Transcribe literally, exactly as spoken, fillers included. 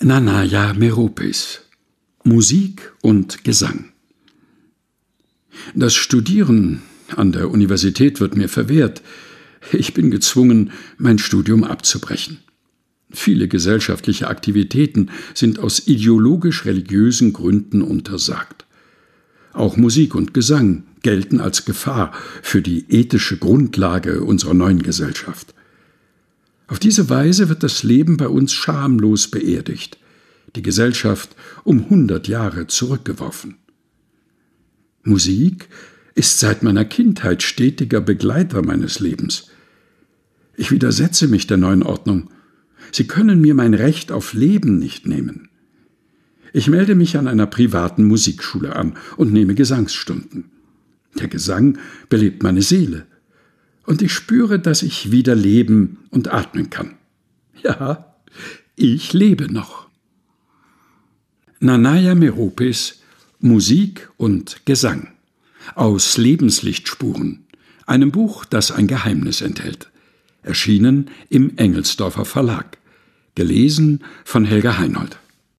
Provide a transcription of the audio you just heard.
Nanaja Meropis. Musik und Gesang. Das Studieren an der Universität wird mir verwehrt. Ich bin gezwungen, mein Studium abzubrechen. Viele gesellschaftliche Aktivitäten sind aus ideologisch-religiösen Gründen untersagt. Auch Musik und Gesang gelten als Gefahr für die ethische Grundlage unserer neuen Gesellschaft. Auf diese Weise wird das Leben bei uns schamlos beerdigt, die Gesellschaft um hundert Jahre zurückgeworfen. Musik ist seit meiner Kindheit stetiger Begleiter meines Lebens. Ich widersetze mich der neuen Ordnung. Sie können mir mein Recht auf Leben nicht nehmen. Ich melde mich an einer privaten Musikschule an und nehme Gesangsstunden. Der Gesang belebt meine Seele. Und ich spüre, dass ich wieder leben und atmen kann. Ja, ich lebe noch. Nanaja Meropis, Musik und Gesang. Aus Lebenslichtspuren, einem Buch, das ein Geheimnis enthält. Erschienen im Engelsdorfer Verlag. Gelesen von Helga Heinold.